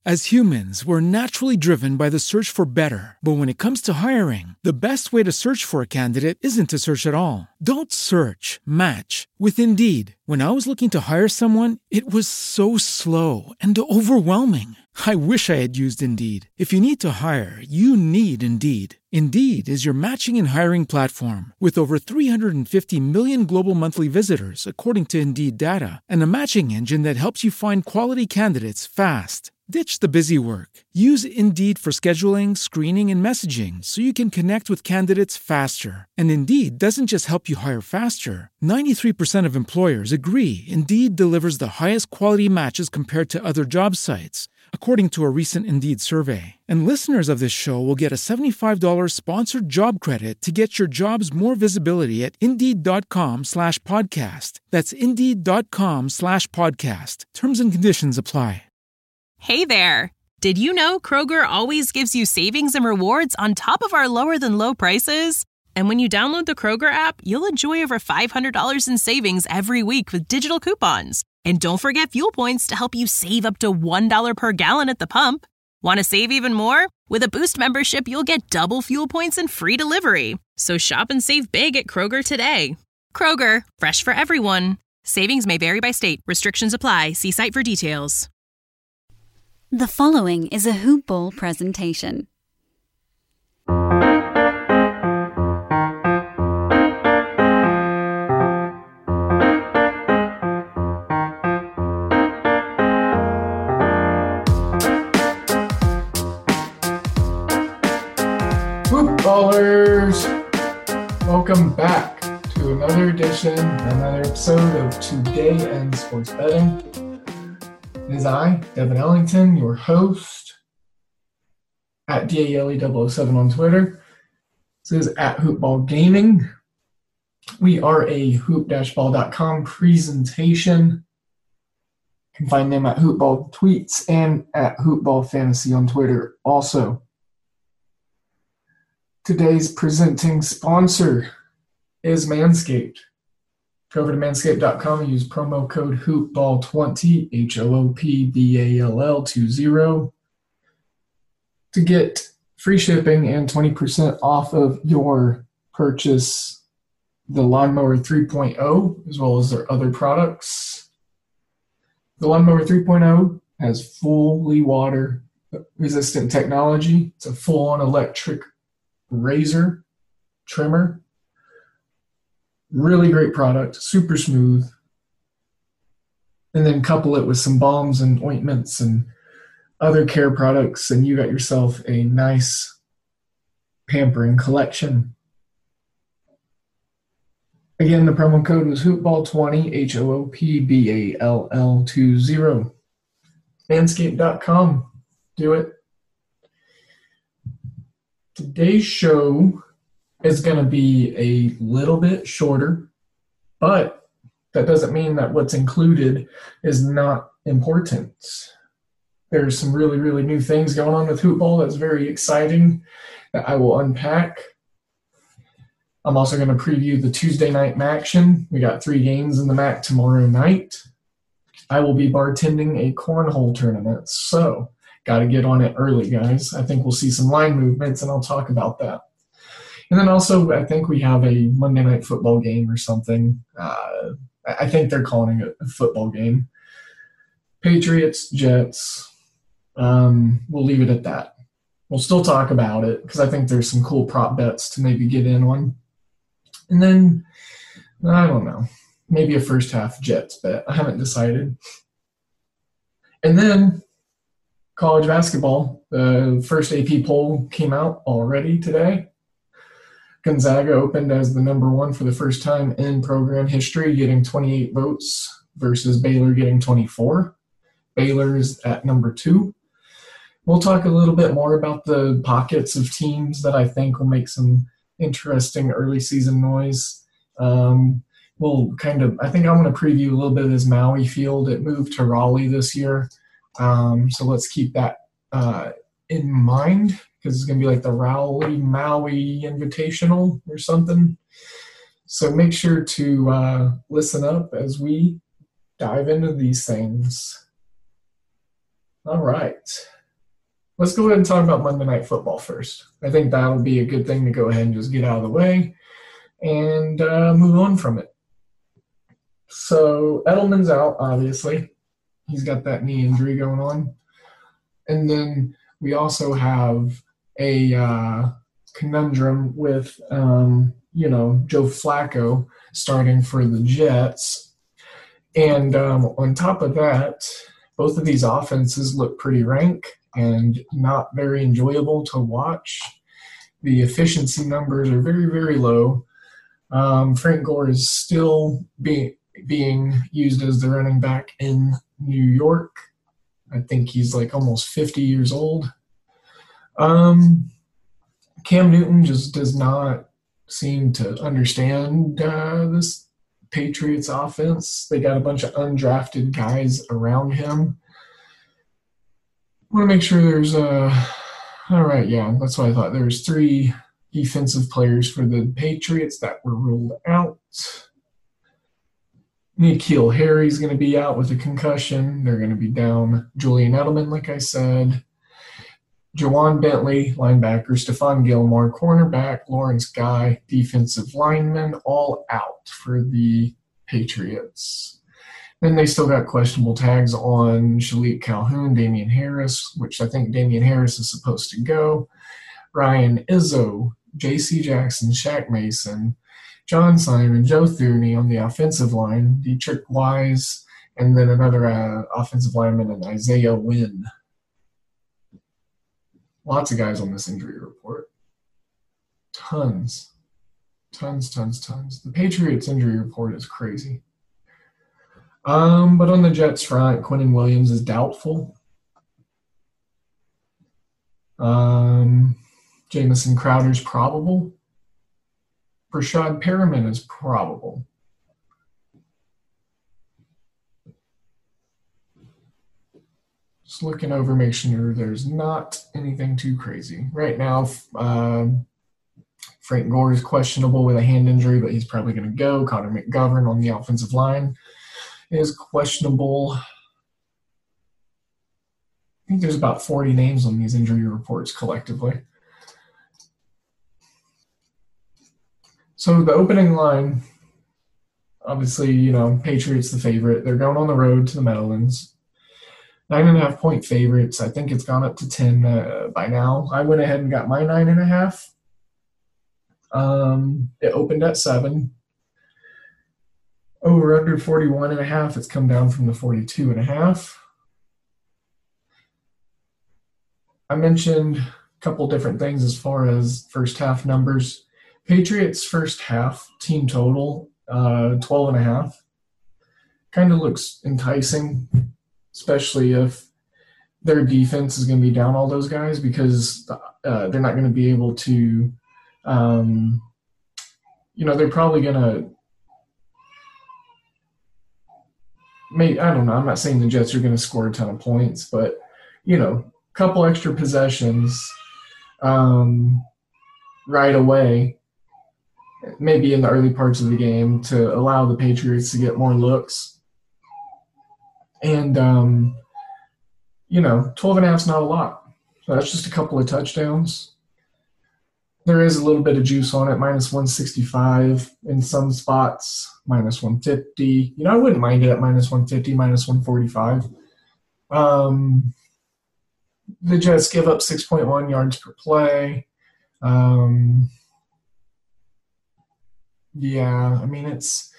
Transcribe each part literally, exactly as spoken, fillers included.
As humans, we're naturally driven by the search for better. But when it comes to hiring, the best way to search for a candidate isn't to search at all. Don't search, match with Indeed. When I was looking to hire someone, it was so slow and overwhelming. I wish I had used Indeed. If you need to hire, you need Indeed. Indeed is your matching and hiring platform with over three hundred fifty million global monthly visitors, according to Indeed data, and a matching engine that helps you find quality candidates fast. Ditch the busy work. Use Indeed for scheduling, screening, and messaging so you can connect with candidates faster. And Indeed doesn't just help you hire faster. ninety-three percent of employers agree Indeed delivers the highest quality matches compared to other job sites, according to a recent Indeed survey. And listeners of this show will get a seventy-five dollars sponsored job credit to get your jobs more visibility at Indeed.com slash podcast. That's Indeed.com slash podcast. Terms and conditions apply. Hey there! Did you know Kroger always gives you savings and rewards on top of our lower-than-low prices? And when you download the Kroger app, you'll enjoy over five hundred dollars in savings every week with digital coupons. And don't forget fuel points to help you save up to one dollar per gallon at the pump. Want to save even more? With a Boost membership, you'll get double fuel points and free delivery. So shop and save big at Kroger today. Kroger, fresh for everyone. Savings may vary by state. Restrictions apply. See site for details. The following is a Hoop Ball presentation. Hoop Ballers! Welcome back to another edition, another episode of Today in Sports Betting. It is I, Devin Ellington, your host, at D A L E double oh seven on Twitter. This is at Hoopball Gaming. We are a hoop dash ball dot com presentation. You can find them at Hoopball Tweets and at Hoopball Fantasy on Twitter also. Today's presenting sponsor is Manscaped. Go over to manscaped dot com and use promo code hoop ball twenty, H O O P B A L L twenty, to get free shipping and twenty percent off of your purchase, the Lawnmower three point oh, as well as their other products. The Lawnmower three point oh has fully water-resistant technology. It's a full-on electric razor trimmer. Really great product, super smooth. And then couple it with some balms and ointments and other care products, and you got yourself a nice pampering collection. Again, the promo code was hoop ball twenty, H O O P B A L L twenty. manscaped dot com. Do it. Today's show is going to be a little bit shorter, but that doesn't mean that what's included is not important. There's some really, really new things going on with Hoopball that's very exciting that I will unpack. I'm also going to preview the Tuesday night Maction. We got three games in the Mac tomorrow night. I will be bartending a cornhole tournament, so got to get on it early, guys. I think we'll see some line movements, and I'll talk about that. And then also, I think we have a Monday Night Football game or something. Uh, I think they're calling it a football game. Patriots, Jets. Um, we'll leave it at that. We'll still talk about it because I think there's some cool prop bets to maybe get in on. And then, I don't know, maybe a first half Jets bet. I haven't decided. And then college basketball. The first A P poll came out already today. Gonzaga opened as the number one for the first time in program history, getting twenty-eight votes versus Baylor getting twenty-four. Baylor's at number two. We'll talk a little bit more about the pockets of teams that I think will make some interesting early season noise. Um, we'll kind of, I think I want to preview a little bit of this Maui field. It moved to Raleigh this year. Um, so let's keep that uh, in mind, because it's going to be like the Raleigh Maui Invitational or something. So make sure to uh, listen up as we dive into these things. All right. Let's go ahead and talk about Monday Night Football first. I think that'll be a good thing to go ahead and just get out of the way and uh, move on from it. So Edelman's out, obviously. He's got that knee injury going on. And then we also have a uh, conundrum with, um, you know, Joe Flacco starting for the Jets. And um, on top of that, both of these offenses look pretty rank and not very enjoyable to watch. The efficiency numbers are very, very low. Um, Frank Gore is still being being used as the running back in New York. I think he's like almost fifty years old. Um, Cam Newton just does not seem to understand uh, this Patriots offense. They got a bunch of undrafted guys around him. I want to make sure there's uh all right, yeah, that's what I thought. There's three defensive players for the Patriots that were ruled out. N'Keal Harry's going to be out with a concussion. They're going to be down Julian Edelman, like I said. Jawan Bentley, linebacker. Stephon Gilmore, cornerback. Lawrence Guy, defensive lineman, all out for the Patriots. Then they still got questionable tags on Shalik Calhoun, Damian Harris, which I think Damian Harris is supposed to go. Ryan Izzo, J C Jackson, Shaq Mason, John Simon, Joe Thuney on the offensive line, Dietrich Wise, and then another uh, offensive lineman, and Isaiah Wynn. Lots of guys on this injury report. Tons. Tons, tons, tons. The Patriots injury report is crazy. Um, but on the Jets front, Quinnen Williams is doubtful. Um, Jamison Crowder's probable. Rashad Perriman is probable. Just looking over, make sure there's not anything too crazy. Right now, uh, Frank Gore is questionable with a hand injury, but he's probably going to go. Connor McGovern on the offensive line is questionable. I think there's about forty names on these injury reports collectively. So the opening line, obviously, you know, Patriots the favorite. They're going on the road to the Meadowlands. Nine and a half point favorites. I think it's gone up to ten uh, by now. I went ahead and got my nine and a half. Um, it opened at seven. Over under forty-one and a half. It's come down from the forty-two and a half. I mentioned a couple different things as far as first half numbers. Patriots first half team total, uh, twelve and a half. Kind of looks enticing, especially if their defense is going to be down all those guys, because uh, they're not going to be able to, um, you know, they're probably going to, maybe, I don't know, I'm not saying the Jets are going to score a ton of points, but, you know, a couple extra possessions um, right away, maybe in the early parts of the game, to allow the Patriots to get more looks. And, um, you know, twelve and a half is not a lot. So that's just a couple of touchdowns. There is a little bit of juice on it, minus one sixty-five in some spots, minus one fifty. You know, I wouldn't mind it at minus one fifty, minus one forty-five. Um, the Jets give up six point one yards per play. Um, yeah, I mean, it's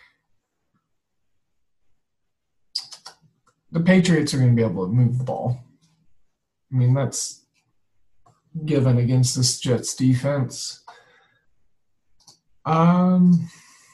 – the Patriots are going to be able to move the ball. I mean, that's given against this Jets defense. Um,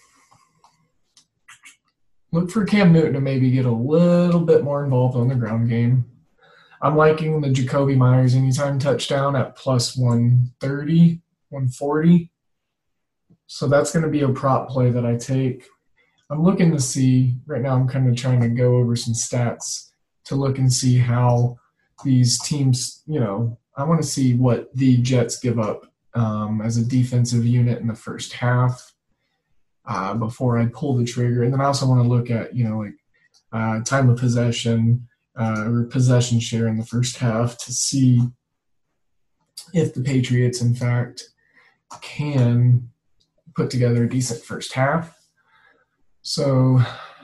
look for Cam Newton to maybe get a little bit more involved on the ground game. I'm liking the Jacoby Myers anytime touchdown at plus one thirty, one forty. So that's going to be a prop play that I take. I'm looking to see, right now I'm kind of trying to go over some stats to look and see how these teams, you know, I want to see what the Jets give up um, as a defensive unit in the first half uh, before I pull the trigger. And then I also want to look at, you know, like uh, time of possession uh, or possession share in the first half to see if the Patriots, in fact, can put together a decent first half. So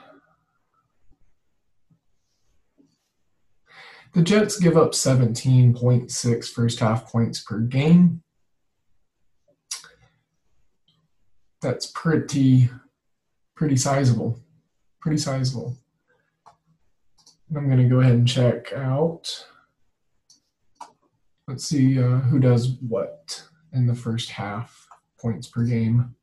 the Jets give up seventeen point six first half points per game. That's pretty, pretty sizable. Pretty sizable. And I'm going to go ahead and check out. Let's see uh, who does what in the first half points per game.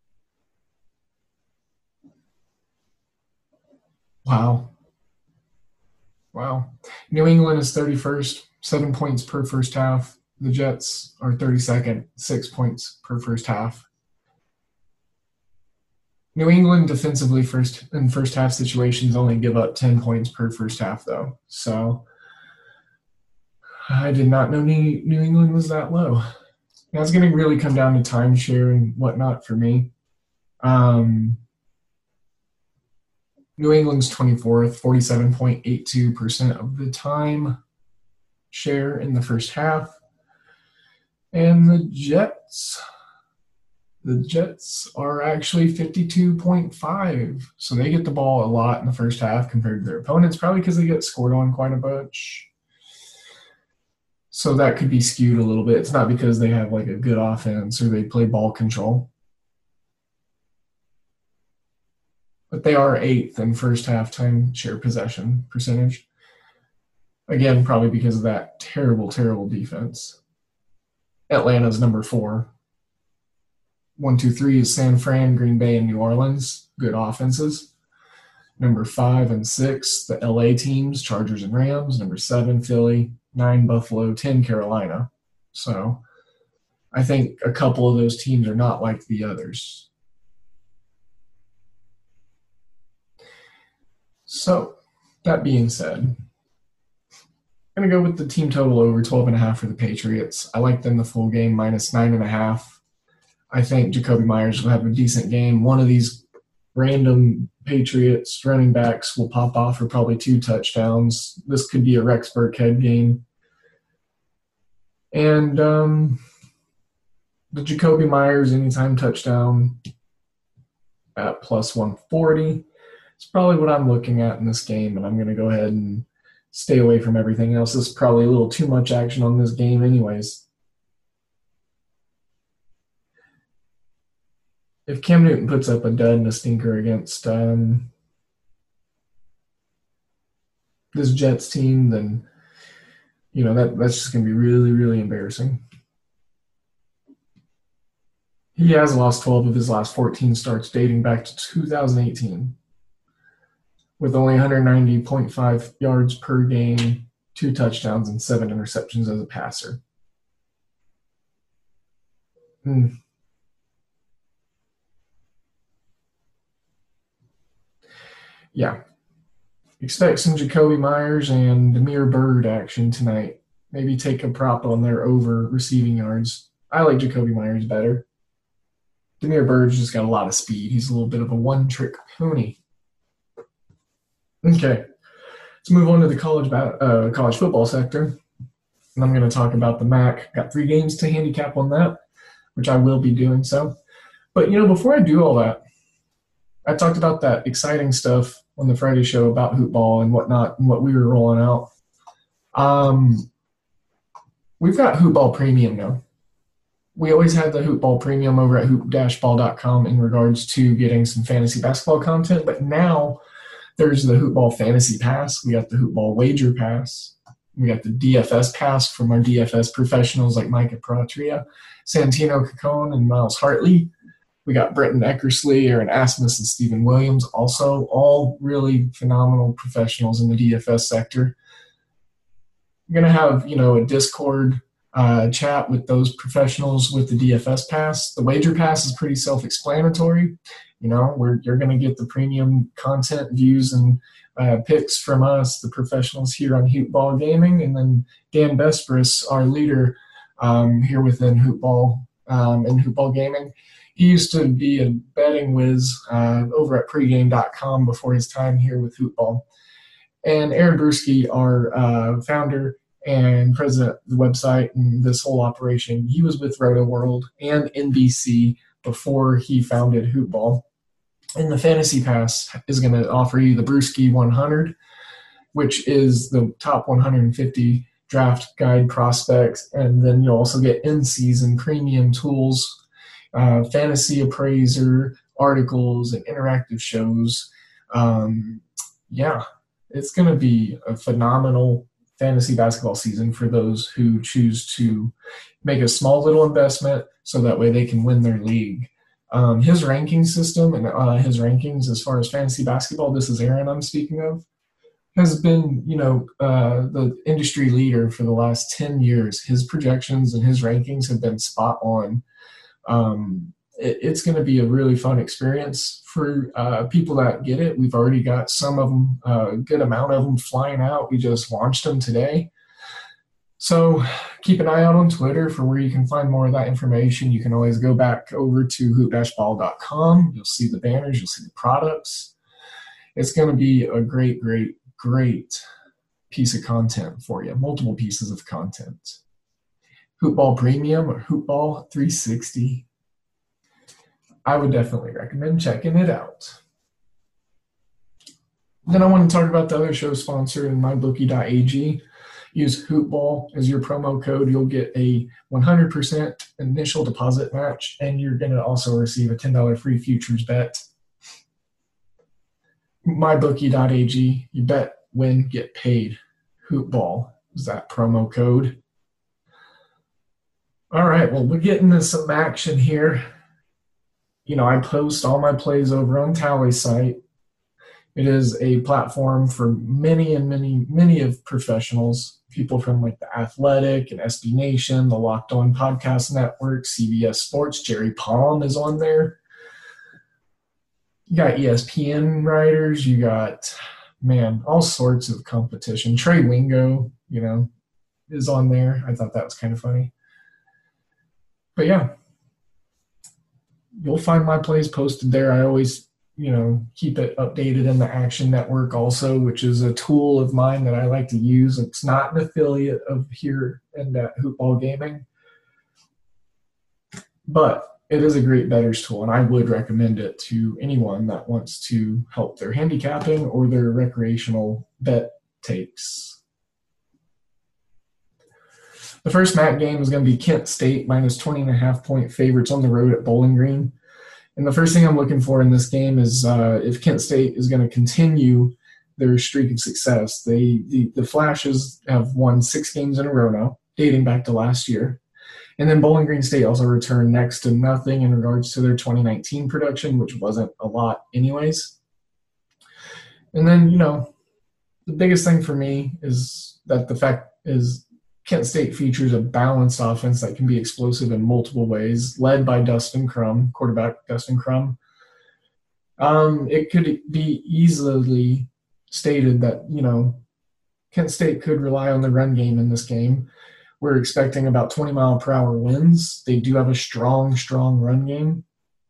Wow. Wow. New England is thirty-first, seven points per first half. The Jets are thirty-second, six points per first half. New England defensively first in first half situations only give up ten points per first half, though. So I did not know New, New England was that low. Now it's going to really come down to timeshare and whatnot for me. Um, New England's twenty-fourth, forty-seven point eight two percent of the time share in the first half. And the Jets, the Jets are actually fifty-two point five. So they get the ball a lot in the first half compared to their opponents, probably because they get scored on quite a bunch. So that could be skewed a little bit. It's not because they have like a good offense or they play ball control. But they are eighth in first half time share possession percentage. Again, probably because of that terrible, terrible defense. Atlanta's number four. One, two, three is San Fran, Green Bay, and New Orleans. Good offenses. Number five and six, the L A teams, Chargers and Rams. Number seven, Philly. Nine, Buffalo. Ten, Carolina. So I think a couple of those teams are not like the others. So, that being said, I'm going to go with the team total over twelve and a half for the Patriots. I like them the full game, minus nine and a half. I think Jakobi Meyers will have a decent game. One of these random Patriots running backs will pop off for probably two touchdowns. This could be a Rex Burkhead game. And um, the Jakobi Meyers anytime touchdown at plus one forty. It's probably what I'm looking at in this game, and I'm going to go ahead and stay away from everything else. This is probably a little too much action on this game anyways. If Cam Newton puts up a dud and a stinker against um, this Jets team, then, you know, that, that's just going to be really, really embarrassing. He has lost twelve of his last fourteen starts dating back to two thousand eighteen. With only one ninety point five yards per game, two touchdowns, and seven interceptions as a passer. Hmm. Yeah. Expect some Jakobi Meyers and Damiere Byrd action tonight. Maybe take a prop on their over receiving yards. I like Jakobi Meyers better. Damiere Byrd's just got a lot of speed. He's a little bit of a one-trick pony. Okay, let's move on to the college uh, college football sector. And I'm going to talk about the M A C. Got three games to handicap on that, which I will be doing so. But, you know, before I do all that, I talked about that exciting stuff on the Friday show about hoopball and whatnot and what we were rolling out. Um, we've got Hoopball Premium now. We always had the Hoopball Premium over at hoop dash ball dot com in regards to getting some fantasy basketball content, but now there's the Hoopball Fantasy Pass. We got the Hoopball Wager Pass. We got the D F S Pass from our D F S professionals like Micah Pratria, Santino Cacone, and Miles Hartley. We got Brenton Eckersley, Aaron Asmus, and Stephen Williams, also all really phenomenal professionals in the D F S sector. We're going to have, you know, a Discord uh, chat with those professionals with the D F S Pass. The Wager Pass is pretty self-explanatory. You know, we're, you're going to get the premium content, views, and uh, picks from us, the professionals here on Hoopball Gaming, and then Dan Besbris, our leader um, here within Hoopball um, and Hoopball Gaming. He used to be a betting whiz uh, over at pregame dot com before his time here with Hoopball. And Aaron Bruski, our uh, founder and president of the website and this whole operation, he was with Roto World and N B C before he founded Hoopball. And the Fantasy Pass is going to offer you the Bruski one hundred, which is the top one hundred fifty draft guide prospects. And then you'll also get in-season premium tools, uh, fantasy appraiser, articles, and interactive shows. Um, yeah, it's going to be a phenomenal fantasy basketball season for those who choose to make a small little investment so that way they can win their league. Um, his ranking system and uh, his rankings as far as fantasy basketball, this is Aaron I'm speaking of, has been, you know, uh, the industry leader for the last ten years. His projections and his rankings have been spot on. Um, it, it's going to be a really fun experience for uh, people that get it. We've already got some of them, a uh, good amount of them flying out. We just launched them today. So keep an eye out on Twitter for where you can find more of that information. You can always go back over to hoop dash ball dot com. You'll see the banners. You'll see the products. It's going to be a great, great, great piece of content for you. Multiple pieces of content. Hoopball Premium or Hoopball three sixty. I would definitely recommend checking it out. Then I want to talk about the other show sponsor in my bookie dot a g. Use Hoopball as your promo code. You'll get a one hundred percent initial deposit match, and you're going to also receive a ten dollars free futures bet. my bookie dot a g. You bet, win, get paid. Hoopball is that promo code. All right, well, we're getting into some action here. You know, I post all my plays over on Tally site. It is a platform for many and many, many of professionals, people from like The Athletic and S B Nation, the Locked On Podcast Network, C B S Sports. Jerry Palm is on there. You got E S P N writers. You got, man, all sorts of competition. Trey Wingo, you know, is on there. I thought that was kind of funny. But yeah, you'll find my plays posted there. I always, you know, keep it updated in the Action Network also, which is a tool of mine that I like to use. It's not an affiliate of here and at Hoopball Gaming, but it is a great bettors tool, and I would recommend it to anyone that wants to help their handicapping or their recreational bet takes. The first M A C game is going to be Kent State minus twenty and a half point favorites on the road at Bowling Green. And the first thing I'm looking for in this game is uh, if Kent State is going to continue their streak of success. They the, the Flashes have won six games in a row now, dating back to last year. And then Bowling Green State also returned next to nothing in regards to their twenty nineteen production, which wasn't a lot anyways. And then, you know, the biggest thing for me is that the fact is Kent State features a balanced offense that can be explosive in multiple ways, led by Dustin Crum, quarterback Dustin Crum. Um, it could be easily stated that, you know, Kent State could rely on the run game in this game. We're expecting about twenty mile per hour winds. They do have a strong, strong run game.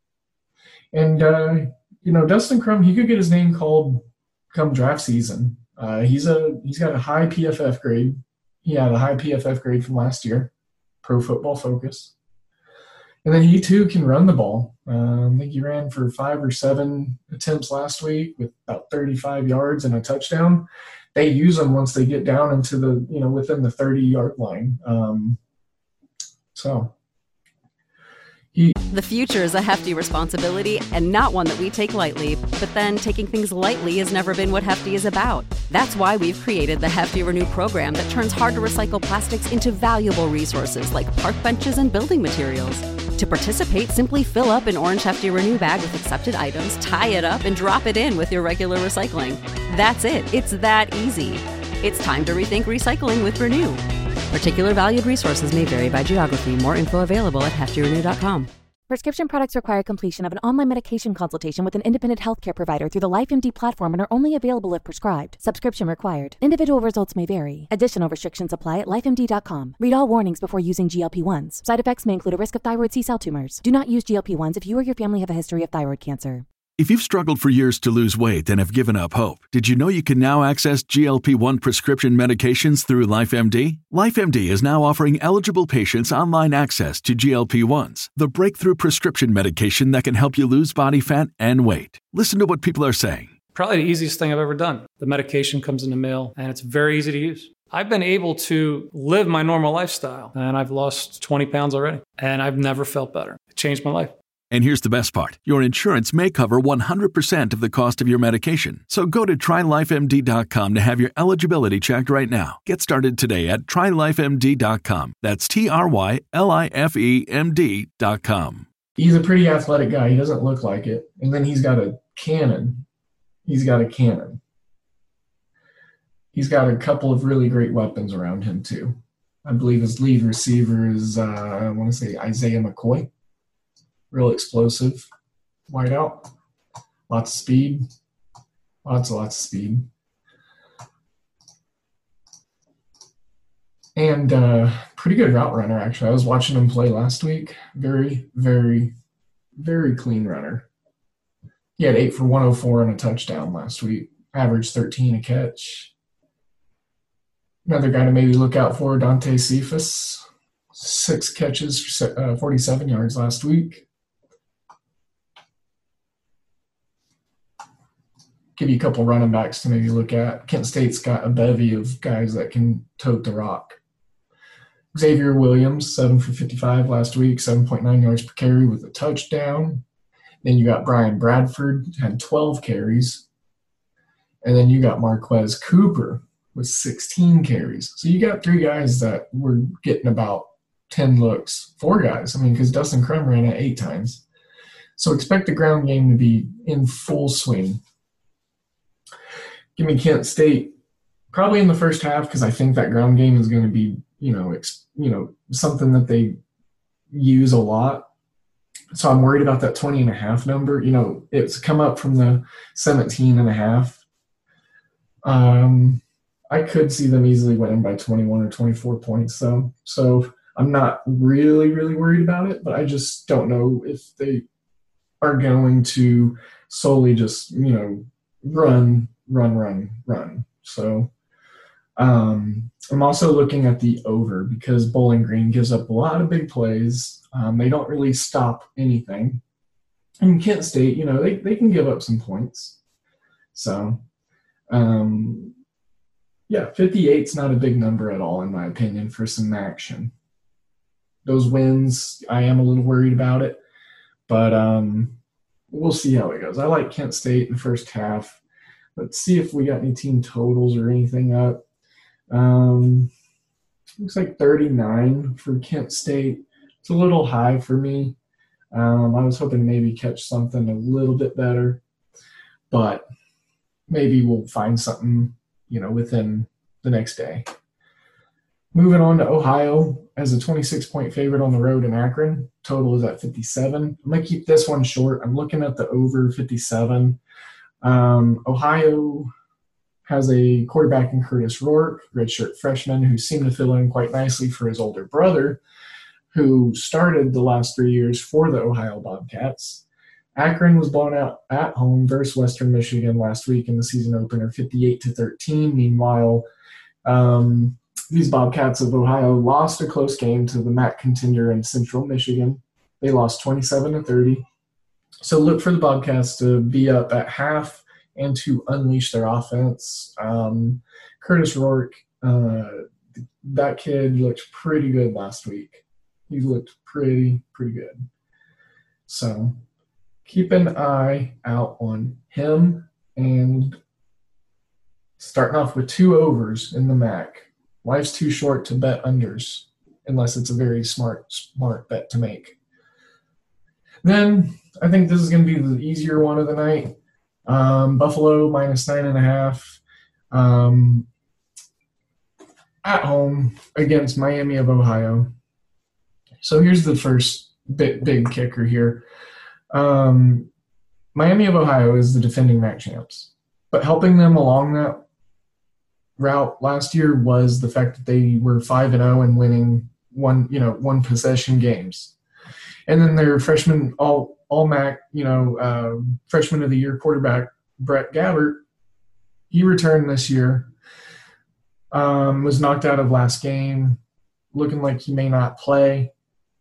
And, uh, you know, Dustin Crum, he could get his name called come draft season. Uh, he's a he's got a high P F F grade. He had a high P F F grade from last year, Pro Football Focus. And then he, too, can run the ball. Um, I think he ran for five or seven attempts last week with about thirty-five yards and a touchdown. They use them once they get down into the, you know, within the thirty-yard line. Um, so he. The future is a hefty responsibility and not one that we take lightly. But then taking things lightly has never been what Hefty is about. That's why we've created the Hefty Renew program that turns hard-to-recycle plastics into valuable resources like park benches and building materials. To participate, simply fill up an orange Hefty Renew bag with accepted items, tie it up, and drop it in with your regular recycling. That's it. It's that easy. It's time to rethink recycling with Renew. Particular valued resources may vary by geography. More info available at hefty renew dot com. Prescription products require completion of an online medication consultation with an independent healthcare provider through the LifeMD platform and are only available if prescribed. Subscription required. Individual results may vary. Additional restrictions apply at life M D dot com. Read all warnings before using G L P ones. Side effects may include a risk of thyroid C-cell tumors. Do not use G L P ones if you or your family have a history of thyroid cancer. If you've struggled for years to lose weight and have given up hope, did you know you can now access G L P one prescription medications through LifeMD? LifeMD is now offering eligible patients online access to G L P ones, the breakthrough prescription medication that can help you lose body fat and weight. Listen to what people are saying. Probably the easiest thing I've ever done. The medication comes in the mail, and it's very easy to use. I've been able to live my normal lifestyle, and I've lost twenty pounds already, and I've never felt better. It changed my life. And here's the best part. Your insurance may cover one hundred percent of the cost of your medication. So go to try life M D dot com to have your eligibility checked right now. Get started today at try life M D dot com. That's T R Y L I F E M D dot com. He's a pretty athletic guy. He doesn't look like it. And then he's got a cannon. He's got a cannon. He's got a couple of really great weapons around him, too. I believe his lead receiver is, uh, I want to say, Isaiah McCoy. Real explosive, wide out, lots of speed, lots and lots of speed. And uh, pretty good route runner, actually. I was watching him play last week. Very, very, very clean runner. He had eight for one oh four and a touchdown last week. Averaged thirteen a catch. Another guy to maybe look out for, Dante Cephas. Six catches for uh, forty-seven yards last week. Give you a couple running backs to maybe look at. Kent State's got a bevy of guys that can tote the rock. Xavier Williams, seven for fifty-five last week, seven point nine yards per carry with a touchdown. Then you got Brian Bradford, had twelve carries. And then you got Marquez Cooper with sixteen carries. So you got three guys that were getting about ten looks. Four guys, I mean, because Dustin Crum ran it eight times. So expect the ground game to be in full swing. Give me Kent State probably in the first half because I think that ground game is going to be, you know, ex, you know, something that they use a lot. So I'm worried about that twenty and a half number. You know, it's come up from the seventeen and a half. Um, I could see them easily winning by twenty-one or twenty-four points though. So I'm not really, really worried about it, but I just don't know if they are going to solely just, you know, run run, run, run. So um, I'm also looking at the over because Bowling Green gives up a lot of big plays. Um, they don't really stop anything. And Kent State, you know, they, they can give up some points. So, um, yeah, fifty-eight's not a big number at all, in my opinion, for some action. Those wins, I am a little worried about it. But um, we'll see how it goes. I like Kent State in the first half. Let's see if we got any team totals or anything up. Um, looks like thirty-nine for Kent State. It's a little high for me. Um, I was hoping maybe catch something a little bit better, but maybe we'll find something, you know, within the next day. Moving on to Ohio as a twenty-six point favorite on the road in Akron. Total is at fifty-seven. I'm going to keep this one short. I'm looking at the over fifty-seven. Um, Ohio has a quarterback in Curtis Rourke, redshirt freshman, who seemed to fill in quite nicely for his older brother, who started the last three years for the Ohio Bobcats. Akron was blown out at home versus Western Michigan last week in the season opener, fifty-eight to thirteen. Meanwhile, um, these Bobcats of Ohio lost a close game to the M A C contender in Central Michigan. They lost twenty-seven to thirty. So look for the Bobcats to be up at half and to unleash their offense. Um, Curtis Rourke, uh, that kid looked pretty good last week. He looked pretty, pretty good. So keep an eye out on him. And starting off with two overs in the M A C. Life's too short to bet unders unless it's a very smart, smart bet to make. Then I think this is going to be the easier one of the night. Um, Buffalo minus nine and a half um, at home against Miami of Ohio. So here's the first big, big kicker here. Um, Miami of Ohio is the defending M A C champs, but helping them along that route last year was the fact that they were five and oh and winning one, you know, one possession games. And then their freshman all all M A C, you know, uh, freshman of the year quarterback Brett Gabbert, he returned this year, um, was knocked out of last game, looking like he may not play.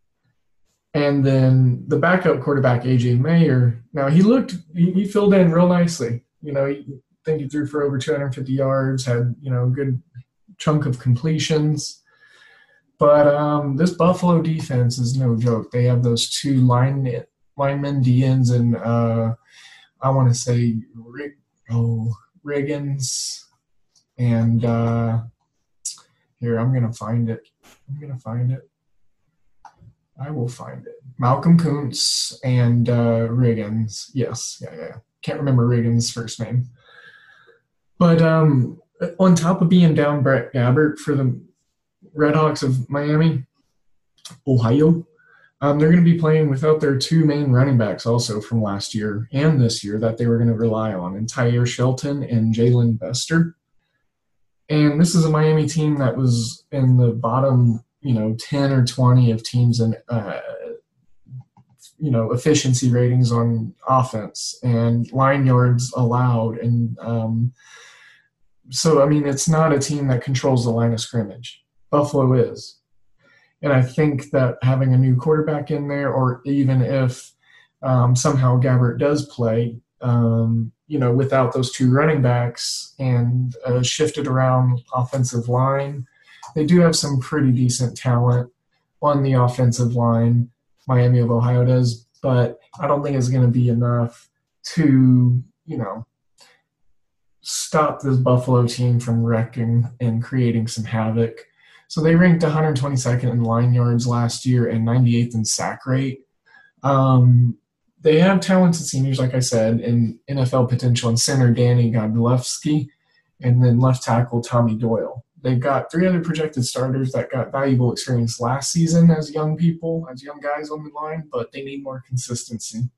And then the backup quarterback, A J Mayer, now he looked, he, he filled in real nicely. You know, he, I think he threw for over two hundred fifty yards, had, you know, a good chunk of completions. But um, this Buffalo defense is no joke. They have those two line linemen, D Ns, and uh, I want to say Rig, oh, Riggins. And uh, here, I'm going to find it. I'm going to find it. I will find it. Malcolm Kuntz and uh, Riggins. Yes, yeah, yeah. Can't remember Riggins' first name. But um, on top of being down Brett Gabbert for the Redhawks of Miami, Ohio, um, they're going to be playing without their two main running backs also from last year and this year that they were going to rely on, and Tyre Shelton and Jalen Bester. And this is a Miami team that was in the bottom, you know, ten or twenty of teams in, uh, you know, efficiency ratings on offense and line yards allowed. And um, so, I mean, it's not a team that controls the line of scrimmage. Buffalo is. And I think that having a new quarterback in there, or even if um, somehow Gabbert does play, um, you know, without those two running backs and uh, shifted around offensive line, they do have some pretty decent talent on the offensive line, Miami of Ohio does, but I don't think it's going to be enough to, you know, stop this Buffalo team from wrecking and creating some havoc. So they ranked one hundred twenty-second in line yards last year and ninety-eighth in sack rate. Um, they have talented seniors, like I said, in N F L potential, and center Danny Godlewski, and then left tackle Tommy Doyle. They've got three other projected starters that got valuable experience last season as young people, as young guys on the line, but they need more consistency.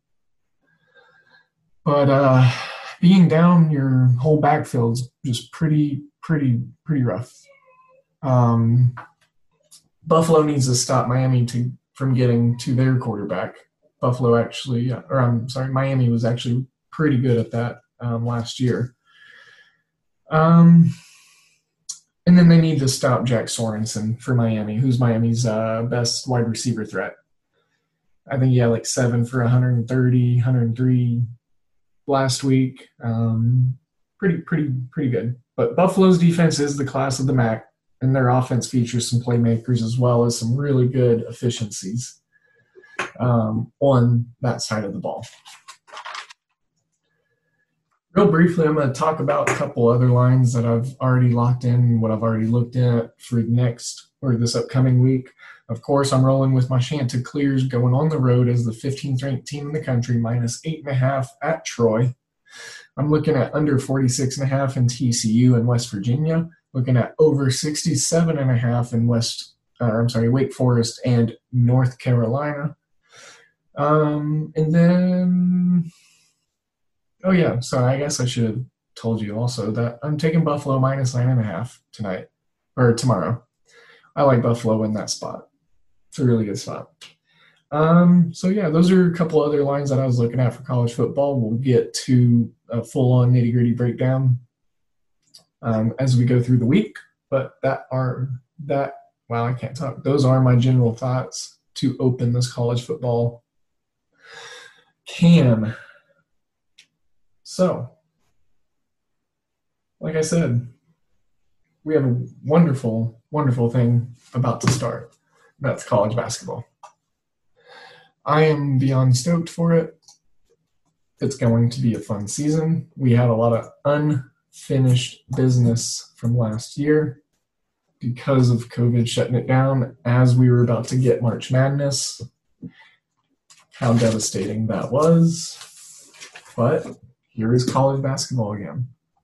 But uh, being down your whole backfield's just pretty, pretty, pretty rough. Um, Buffalo needs to stop Miami to from getting to their quarterback. Buffalo actually, or I'm sorry, Miami was actually pretty good at that um, last year. Um, and then they need to stop Jack Sorensen for Miami, who's Miami's uh, best wide receiver threat. I think he had like seven for one hundred thirty, one hundred three last week. Um, pretty, pretty, pretty good. But Buffalo's defense is the class of the M A C. And their offense features some playmakers as well as some really good efficiencies um, on that side of the ball. Real briefly, I'm going to talk about a couple other lines that I've already locked in, what I've already looked at for next or this upcoming week. Of course, I'm rolling with my Chanticleers going on the road as the fifteenth ranked team in the country, minus eight and a half at Troy. I'm looking at under forty-six and a half in T C U and West Virginia. Looking at over sixty-seven and a half in West, uh, I'm sorry, Wake Forest and North Carolina. Um, and then, oh yeah, so I guess I should have told you also that I'm taking Buffalo minus nine and a half tonight, or tomorrow. I like Buffalo in that spot. It's a really good spot. Um, so yeah, those are a couple other lines that I was looking at for college football. We'll get to a full-on nitty-gritty breakdown Um, as we go through the week, but that are that wow I can't talk. Those are my general thoughts to open this college football can. So, like I said, we have a wonderful, wonderful thing about to start. That's college basketball. I am beyond stoked for it. It's going to be a fun season. We had a lot of un finished business from last year because of COVID shutting it down as we were about to get March Madness. How devastating that was. But here is college basketball again.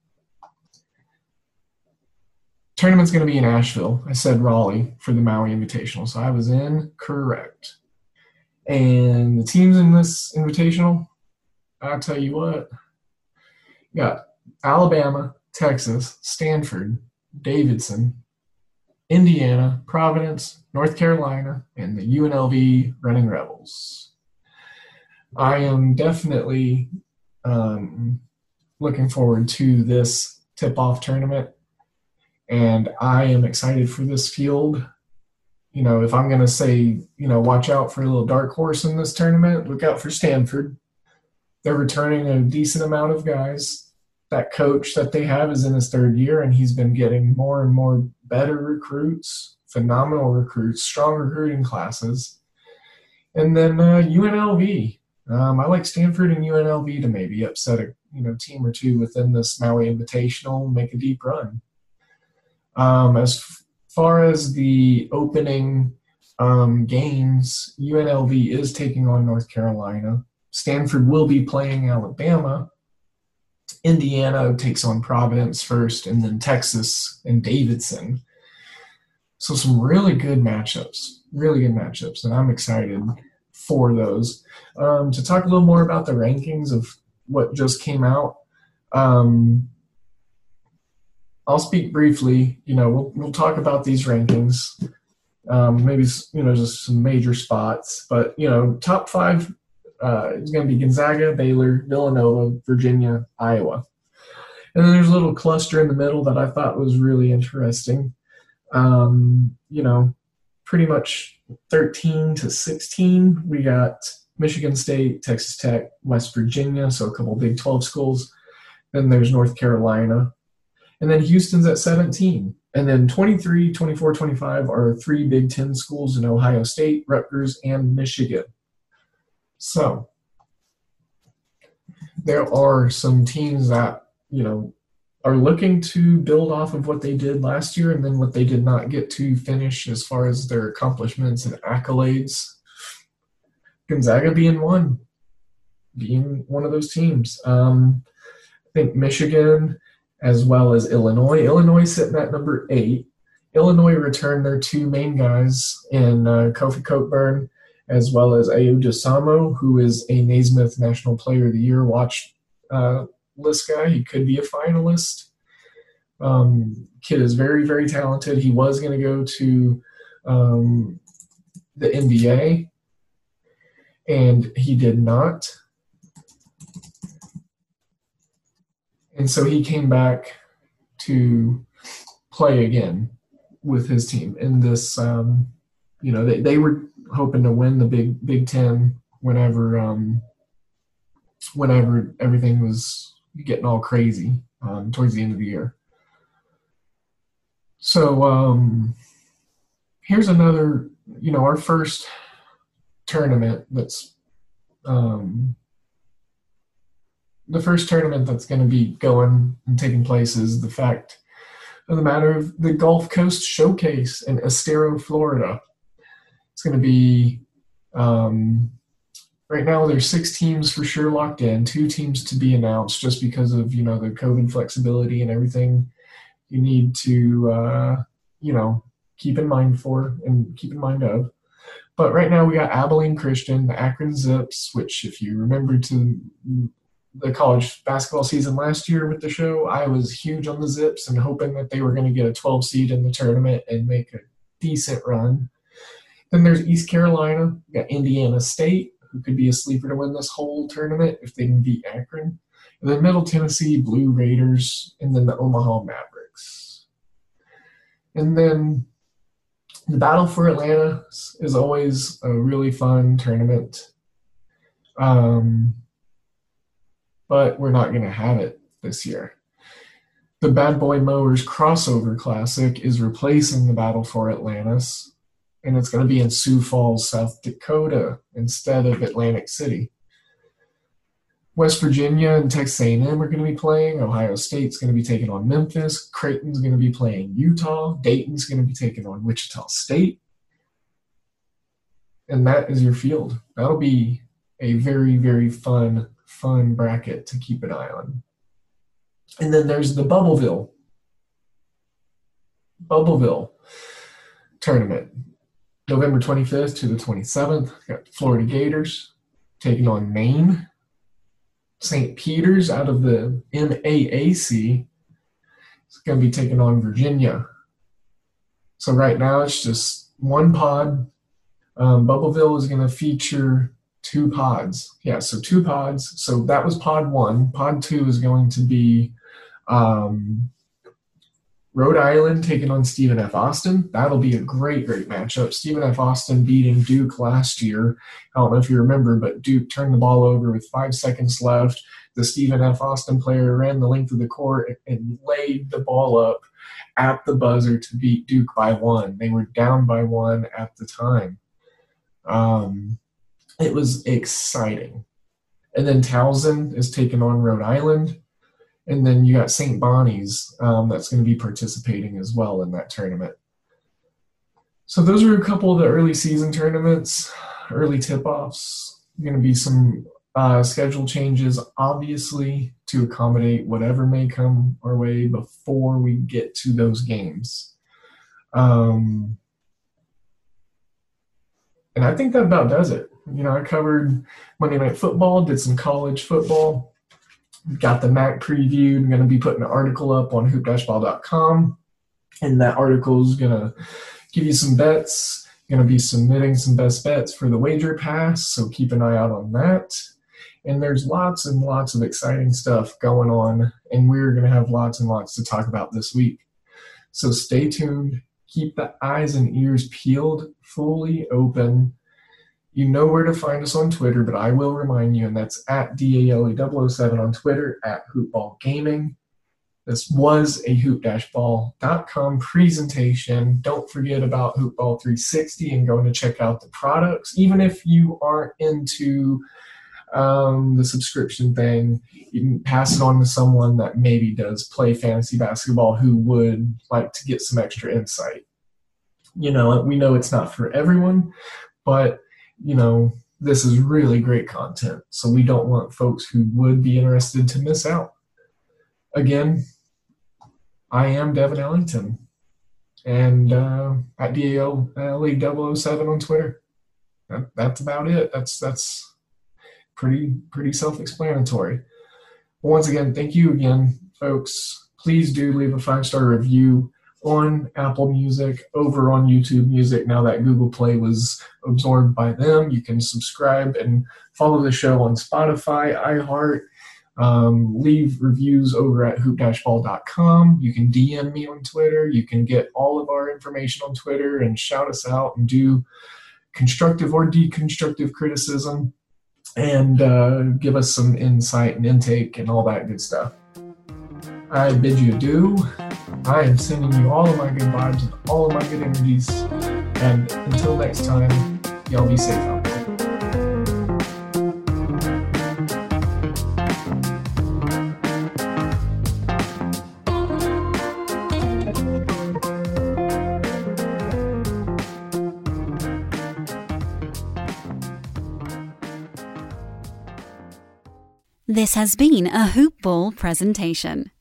Tournament's going to be in Asheville. I said Raleigh for the Maui Invitational, so I was incorrect. And the teams in this Invitational, I'll tell you what, you got Alabama, Texas, Stanford, Davidson, Indiana, Providence, North Carolina, and the U N L V Running Rebels. I am definitely um, looking forward to this tip-off tournament, and I am excited for this field. You know, if I'm going to say, you know, watch out for a little dark horse in this tournament, look out for Stanford. They're returning a decent amount of guys. That coach that they have is in his third year, and he's been getting more and more better recruits, phenomenal recruits, strong recruiting classes. And then uh, U N L V. Um, I like Stanford and U N L V to maybe upset a you know team or two within this Maui Invitational, make a deep run. Um, as f- far as the opening um, games, U N L V is taking on North Carolina. Stanford will be playing Alabama. Indiana takes on Providence first, and then Texas and Davidson. So some really good matchups, really good matchups, and I'm excited for those. Um, to talk a little more about the rankings of what just came out, um, I'll speak briefly. You know, we'll we'll talk about these rankings, um, maybe you know just some major spots, but you know, top five uh, is going to be Gonzaga, Baylor, Villanova, Virginia, Iowa, and then there's a little cluster in the middle that I thought was really interesting. Um, you know, pretty much thirteen to sixteen, we got Michigan State, Texas Tech, West Virginia, so a couple Big twelve schools. Then there's North Carolina. And then Houston's at seventeen. And then twenty-three, twenty-four, twenty-five are three Big Ten schools in Ohio State, Rutgers, and Michigan. So there are some teams that, you know, are looking to build off of what they did last year and then what they did not get to finish as far as their accomplishments and accolades. Gonzaga being one, being one of those teams. Um, I think Michigan as well as Illinois. Illinois sitting at number eight. Illinois returned their two main guys in uh, Kofi Cockburn as well as Ayo Dosunmu, who is a Naismith National Player of the Year. Watch uh, this guy. He could be a finalist. Um, kid is very, very talented. He was going to go to um, the N B A, and he did not. And so he came back to play again with his team in this, um, you know, they, they were hoping to win the Big Big Ten whenever, um, whenever everything was getting all crazy um, towards the end of the year. So um, here's another, you know, our first tournament that's um, the first tournament that's going to be going and taking place is the fact of the matter of the Gulf Coast Showcase in Estero, Florida. It's going to be um, right now there's six teams for sure locked in, two teams to be announced just because of, you know, the COVID flexibility and everything you need to, uh, you know, keep in mind for and keep in mind of. But right now we got Abilene Christian, the Akron Zips, which if you remember to the college basketball season last year with the show, I was huge on the Zips and hoping that they were going to get a twelve seed in the tournament and make a decent run. Then there's East Carolina. We got Indiana State, who could be a sleeper to win this whole tournament if they can beat Akron. And then Middle Tennessee, Blue Raiders, and then the Omaha Mavericks. And then the Battle for Atlanta is always a really fun tournament. Um, but we're not going to have it this year. The Bad Boy Mowers Crossover Classic is replacing the Battle for Atlantis, and it's going to be in Sioux Falls, South Dakota, instead of Atlantic City. West Virginia and Texas A and M are going to be playing. Ohio State's going to be taking on Memphis. Creighton's going to be playing Utah. Dayton's going to be taking on Wichita State. And that is your field. That'll be a very, very fun, fun bracket to keep an eye on. And then there's the Bubbleville. Bubbleville tournament. November twenty-fifth to the twenty-seventh. Got Florida Gators taking on Maine. Saint Peter's out of the M A A C is going to be taking on Virginia. So right now it's just one pod. Um, Bubbleville is going to feature Two pods. Yeah, so two pods. So that was pod one. Pod two is going to be um, Rhode Island taking on Stephen F. Austin. That'll be a great, great matchup. Stephen F. Austin beating Duke last year. I don't know if you remember, but Duke turned the ball over with five seconds left. The Stephen F. Austin player ran the length of the court and laid the ball up at the buzzer to beat Duke by one. They were down by one at the time. Um, it was exciting. And then Towson is taking on Rhode Island. And then you got Saint Bonnie's um, that's going to be participating as well in that tournament. So those are a couple of the early season tournaments, early tip-offs. Going to be some uh, schedule changes, obviously, to accommodate whatever may come our way before we get to those games. Um, and I think that about does it. You know, I covered Monday Night Football, did some college football. Got the M A C previewed. I'm going to be putting an article up on hoop dash ball dot com, and that article is going to give you some bets. Going to be submitting some best bets for the Wager Pass, so keep an eye out on that. And there's lots and lots of exciting stuff going on, and we're going to have lots and lots to talk about this week. So stay tuned. Keep the eyes and ears peeled, fully open. You know where to find us on Twitter, but I will remind you, and that's at D A L E double oh seven on Twitter, at Hoopball Gaming. This was a hoop dash ball dot com presentation. Don't forget about Hoopball three sixty and going to check out the products. Even if you aren't into um, the subscription thing, you can pass it on to someone that maybe does play fantasy basketball who would like to get some extra insight. You know, we know it's not for everyone, but you know, this is really great content, so we don't want folks who would be interested to miss out. Again, I am Devin Ellington, and uh, at D A L E double oh seven on Twitter. That, that's about it. That's that's pretty pretty self-explanatory. Well, once again, thank you again, folks. Please do leave a five-star review on Apple Music, over on YouTube Music. Now that Google Play was absorbed by them, you can subscribe and follow the show on Spotify, iHeart. Um, leave reviews over at hoop dash ball dot com. You can D M me on Twitter. You can get all of our information on Twitter and shout us out and do constructive or deconstructive criticism and uh, give us some insight and intake and all that good stuff. I bid you adieu. I am sending you all of my good vibes and all of my good energies. And until next time, y'all be safe out there. This has been a Hoop Ball presentation.